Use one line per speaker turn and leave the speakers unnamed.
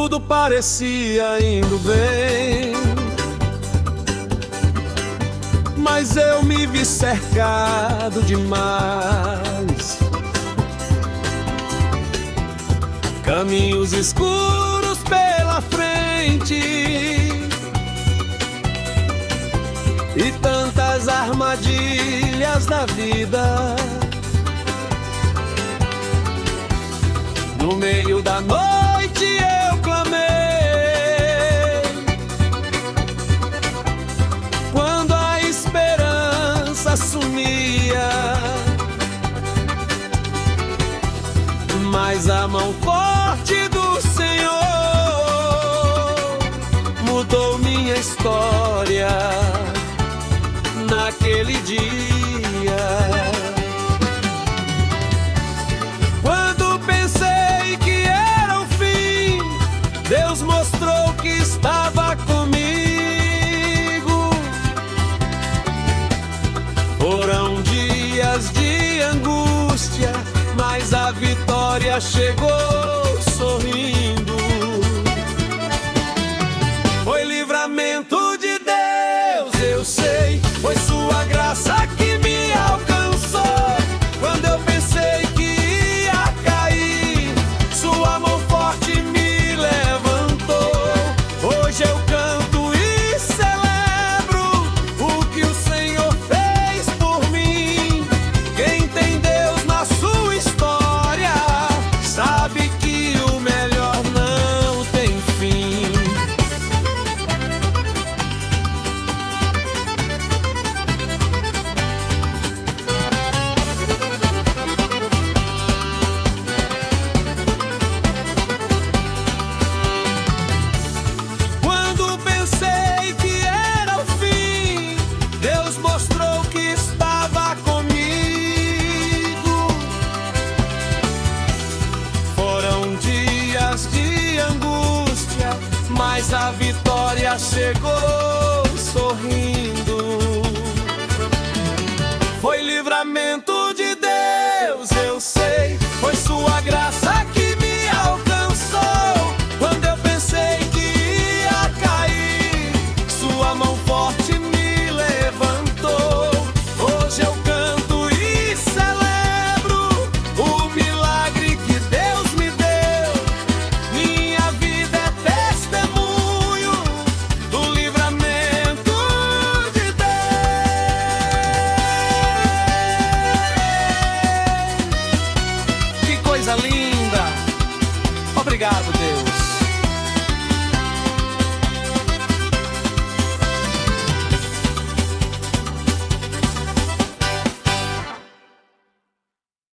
Tudo parecia indo bem, mas eu me vi cercado demais. Caminhos escuros pela frente e tantas armadilhas da vida. No meio da noite eu clamei, quando a esperança sumia, mas a mão forte do Senhor mudou minha história naquele dia. Deus mostrou que estava comigo. Foram dias de angústia, mas a vitória chegou sorrindo. Foi livramento de Deus, eu sei. Foi sua graça que me alcançou. Quando eu pensei que ia cair, sua mão forte me hoje eu canto e celebro o que o Senhor fez por mim. Quem tem Deus na sua história sabe que o melhor não tem fim. Mas a vitória chegou sorrindo. Foi livramento de Deus, eu sei. Foi sua graça que me alcançou. Quando eu pensei que ia cair, sua mão forte me levantou. Hoje eu canto e celebro o milagre que Deus me deu. Minha vida é testemunho do livramento de Deus. Que coisa linda! Obrigado.